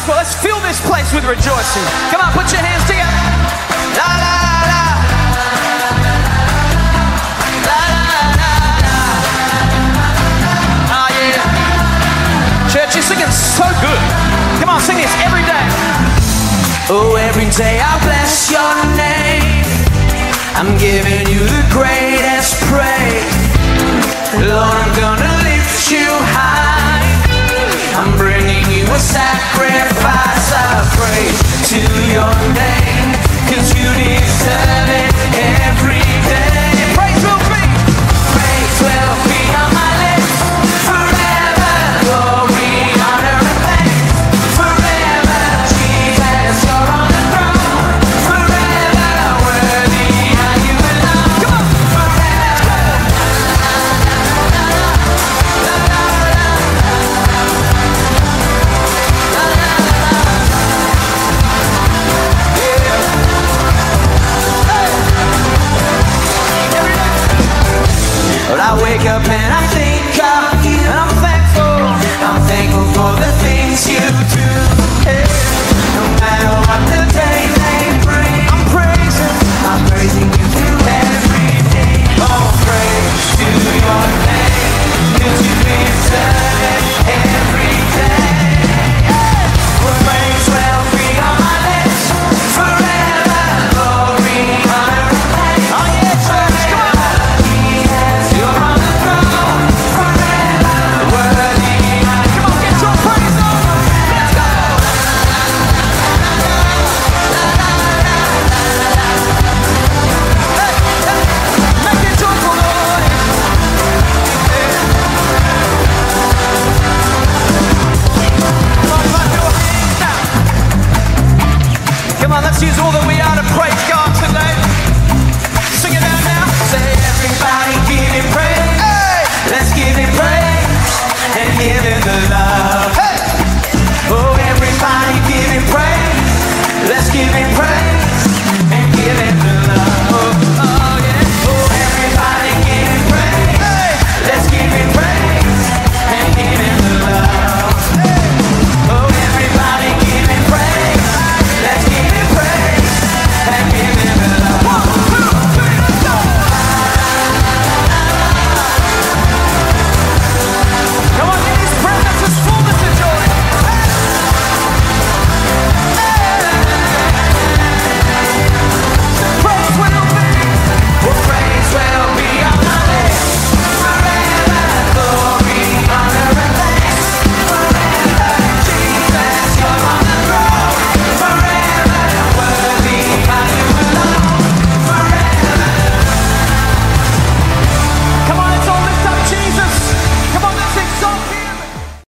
well. Let's fill this place with rejoicing. Come on, put your hands together. La la la. La la la la. Oh yeah. Church, you're singing so good. Come on, sing this every day. Oh, every day I bless your name. I'm giving you the greatest praise. Lord, I'm gonna lift you high. I'm bringing you a sacrifice of praise to your name, 'cause you deserve it every day. Praise will be on my lips forever. Glory, honor, and thanks forever. Jesus, you're on the throne forever. Worthy are you alone. Come on, forever. But I wake up and I think of you, and I'm thankful for the things you do. Hey, no matter what the day may bring, I'm praising you through every day. Oh, praise to your name, 'cause you deserve it every day. Hey, praise will be on my lips forever. Glory, honor, and praise. Oh yeah, church, come on. You're on the throne forever. Worthy. Come on, get your praise on. Let's go. Hey, hey, make it joyful, Lord. Come on, clap your hands now. Come on, let's use all